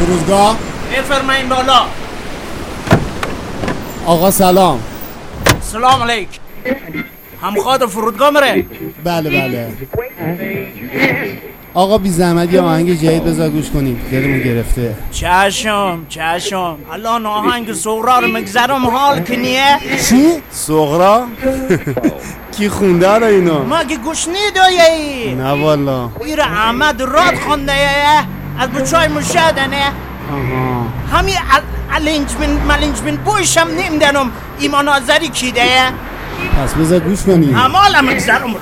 فرودگاه؟ بفرمایین بالا. آقا سلام. سلام علیک. همخواد فرودگاه مره؟ بله بله. آقا بی زحمت یه آهنگ جدید بذار گوش کنیم، دلمون گرفته. چشم الان آهنگ سغرا رو مگذرم حال کنیه. چی؟ سغرا؟ کی خونده رو اینو؟ مگه گوش نیدایی؟ نه والا. ایر احمد راد خونده از بچای مشهدنه. همین ملنج من بویشم نمیدنم ایمان آذری کیده. پس بذار گوش کنیم. همال هم مگذرم رو.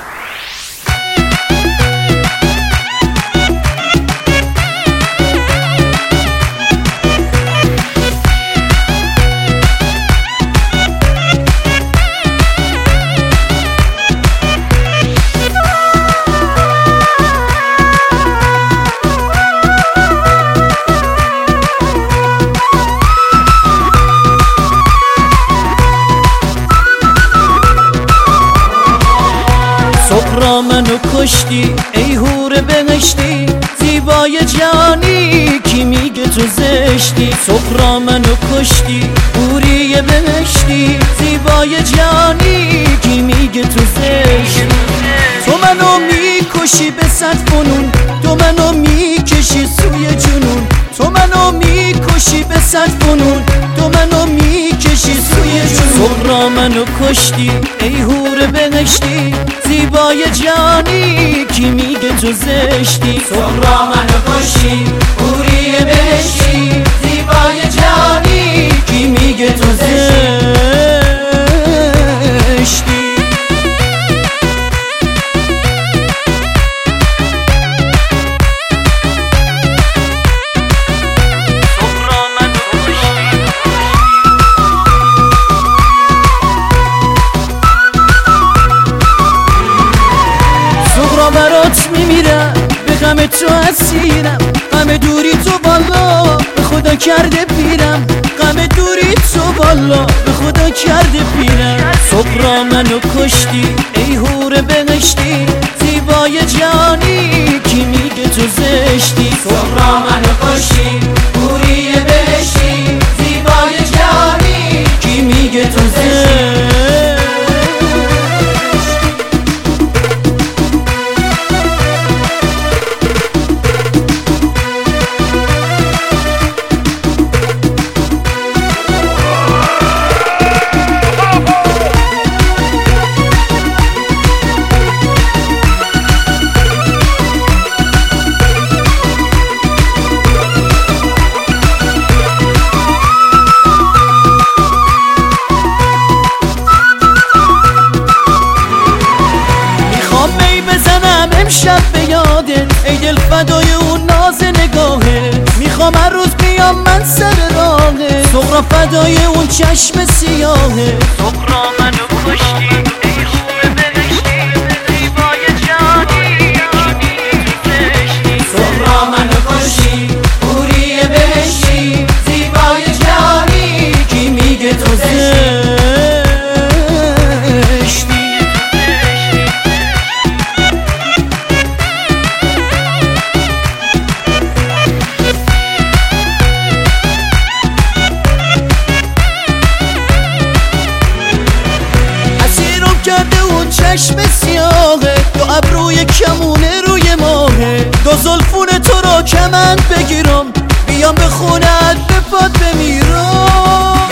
سغرا منو کشتی ای هور بهشتی، زیبای جانی کی میگه تو زشتی. سغرا منو کشتی هوری بهشتی، زیبای جانی کی میگه تو زشتی. تو منو میکشی به صد فنون، تو منو میکشی سوی جنون. تو منو میکشی به صد فنون، تو منو میکشی سوی جنون. سغرا منو کشتی ای هور بهشتی، زیبای جانی کی میگه تو زشتی. سغرا منو کشتی حوری بهشتی، زیبای جانی کی میگه تو زشتی. برات میمیرم به غم تو اسیرم، غم دوری تو بالا به خدا کرده پیرم. غم دوری تو بالا به خدا کرده پیرم. سغرا منو کشتی ای هور بهشتی، زیبای جانی کی میگه تو زشتی. سغرا منو کشتی حوری بهشتی، زیبای جانی کی میگه تو زشتی. امشب به یادت ای دل فدای اون ناز نگاهت، میخوام هر روز بیام من سر راهت. سغرا فدای اون چشم سیاهت. سغرا منو کشتی ای هور بهشتی، زیبای جانی کی میگه تو زشتی. سغرا منو کشتی حوری بهشتی، زیبای جانی کی میگه تو زشتی. چشم سیاهه، دو ابروی کمونه روی ماهه. دو زلفون تو رو کمند بگیرم، بیام به خونت به پات بمیرم.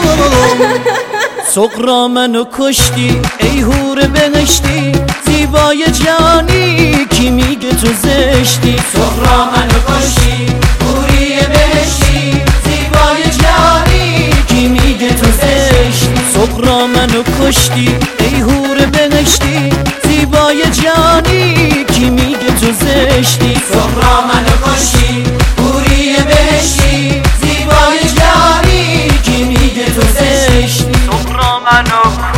سغرا منو کشتی ای هور بهشتی، زیبای جانی کی میگه تو زشتی. سغرا منو کشتی حوری بهشتی، زیبای جانی کی میگه تو زشتی. سغرا منو کشتی ای هور بهشتی، زیبای جانی کی میگه تو زشتی. سغرا منو کشتی حوری بهشتی، زیبای جانی کی میگه تو زشتی. سغرا منو